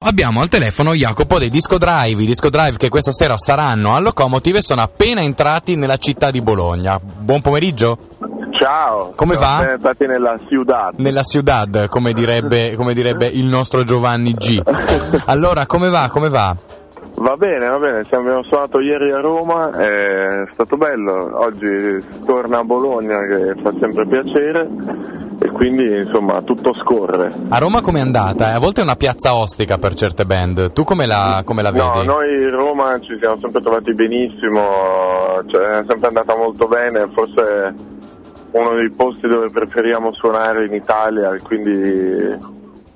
abbiamo al telefono Jacopo dei Disco Drive, i Disco Drive che questa sera saranno al Locomotive e sono appena entrati nella città di Bologna. Buon pomeriggio. Ciao. Come va? Siamo entrati nella ciudad. Nella ciudad, come direbbe il nostro Giovanni G. Allora, come va? Va bene, abbiamo suonato ieri a Roma, è stato bello, oggi si torna a Bologna che fa sempre piacere e quindi insomma tutto scorre. A Roma com'è andata? A volte è una piazza ostica per certe band, tu come la vedi? No, noi in Roma ci siamo sempre trovati benissimo, cioè, è sempre andata molto bene, forse uno dei posti dove preferiamo suonare in Italia, quindi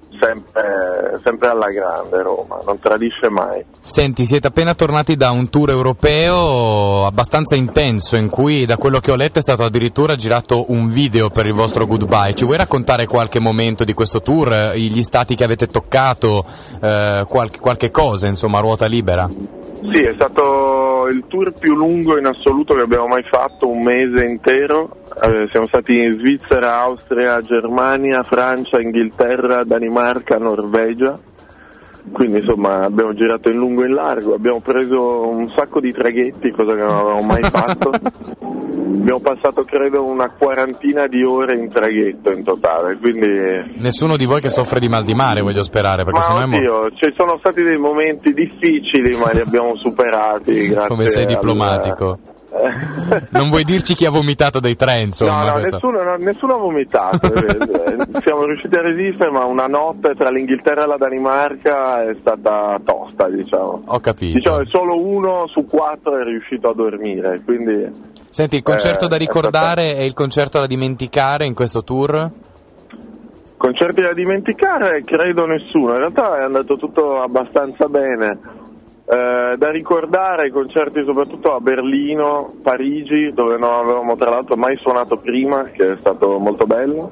sempre alla grande Roma, non tradisce mai. Senti, siete appena tornati da un tour europeo abbastanza intenso in cui, da quello che ho letto, è stato addirittura girato un video per il vostro Goodbye. Ci vuoi raccontare qualche momento di questo tour, gli stati che avete toccato, qualche cosa, insomma, a ruota libera? Sì, è stato il tour più lungo in assoluto che abbiamo mai fatto, un mese intero. Siamo stati in Svizzera, Austria, Germania, Francia, Inghilterra, Danimarca, Norvegia. Quindi insomma abbiamo girato in lungo e in largo, abbiamo preso un sacco di traghetti, cosa che non avevamo mai fatto. Abbiamo passato credo una quarantina di ore in traghetto in totale, quindi... Nessuno di voi che soffre di mal di mare, voglio sperare, perché sennò ci sono stati dei momenti difficili ma li abbiamo superati grazie. Come sei diplomatico. Non vuoi dirci chi ha vomitato dei treni, insomma? No, nessuno ha vomitato. Siamo riusciti a resistere, ma una notte tra l'Inghilterra e la Danimarca è stata tosta, diciamo. Ho capito. Diciamo che solo 1 su 4 è riuscito a dormire, quindi... Senti, il concerto da ricordare e il concerto da dimenticare in questo tour? Concerti da dimenticare credo nessuno, in realtà è andato tutto abbastanza bene. Da ricordare concerti soprattutto a Berlino, Parigi, dove non avevamo tra l'altro mai suonato prima, che è stato molto bello,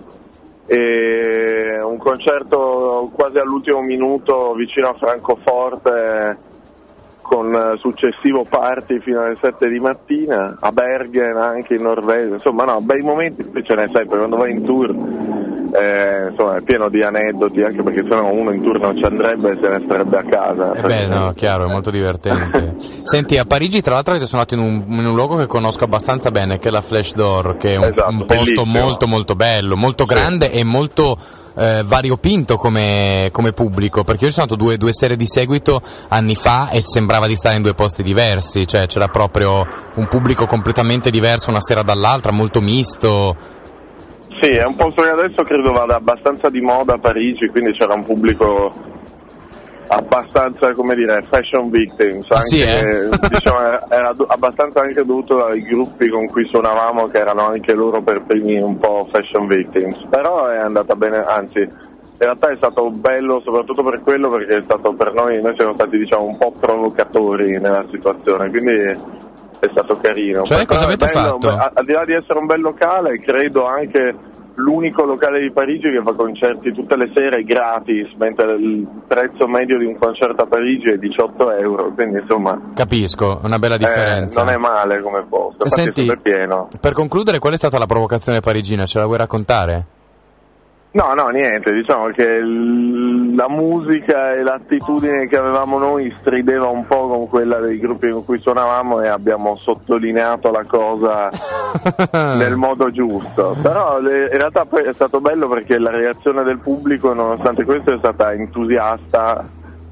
e un concerto quasi all'ultimo minuto vicino a Francoforte con successivo party fino alle 7 di mattina, a Bergen anche in Norvegia, insomma no, bei momenti ce n'è sempre quando vai in tour. Insomma è pieno di aneddoti, anche perché se no uno in tour non ci andrebbe e se ne starebbe a casa. No, chiaro, è molto divertente. Senti, a Parigi tra l'altro avete suonato in un luogo che conosco abbastanza bene, che è la Flash Door, che è un posto molto molto bello, molto grande e molto variopinto come pubblico, perché io sono stato due serie di seguito anni fa e sembrava di stare in due posti diversi, cioè c'era proprio un pubblico completamente diverso una sera dall'altra, molto misto. Sì, è un posto che adesso credo vada abbastanza di moda a Parigi, quindi c'era un pubblico abbastanza, come dire, fashion victims, anche, diciamo, era abbastanza anche dovuto ai gruppi con cui suonavamo, che erano anche loro per primi un po' fashion victims, però è andata bene, anzi in realtà è stato bello soprattutto per quello, perché è stato per noi siamo stati diciamo un po' provocatori nella situazione, quindi è stato carino. Cioè, cosa avete fatto? Al di là di essere un bel locale, credo anche l'unico locale di Parigi che fa concerti tutte le sere gratis, mentre il prezzo medio di un concerto a Parigi è 18 euro, quindi insomma... Capisco, una bella differenza. Non è male come posto, infatti senti, è sempre pieno. Per concludere, qual è stata la provocazione parigina? Ce la vuoi raccontare? No, niente, diciamo che la musica e l'attitudine che avevamo noi strideva un po' con quella dei gruppi con cui suonavamo e abbiamo sottolineato la cosa nel modo giusto, però in realtà poi è stato bello perché la reazione del pubblico nonostante questo è stata entusiasta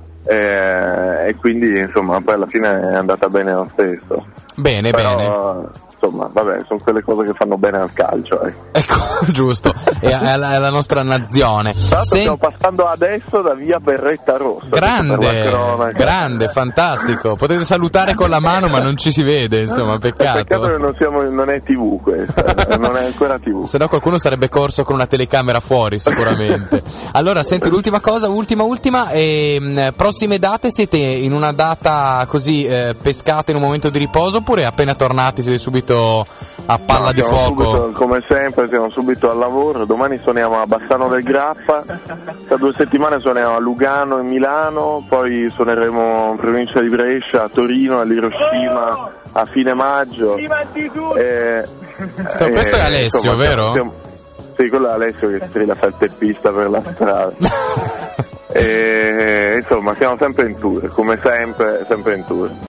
e quindi insomma poi alla fine è andata bene lo stesso. Bene. Insomma, vabbè, sono quelle cose che fanno bene al calcio. Ecco, giusto, è alla nostra nazione. Stiamo passando adesso da via Berretta Rossa. Grande, fantastico. Potete salutare con la mano, ma non ci si vede, insomma, peccato. Peccato che non è TV questa, non è ancora TV. Se no qualcuno sarebbe corso con una telecamera fuori, sicuramente. Allora, senti, l'ultima cosa, ultima, prossime date, siete in una data così pescata in un momento di riposo, oppure appena tornati siete subito a palla di fuoco? Subito, come sempre siamo subito al lavoro. Domani suoniamo a Bassano del Grappa, tra 2 settimane suoniamo a Lugano e Milano, poi suoneremo in provincia di Brescia, a Torino, all'Hiroshima a fine maggio. Questo è Alessio, insomma, vero? Sì, quello è Alessio che strilla fa il teppista per la strada. E insomma siamo sempre in tour, come sempre in tour.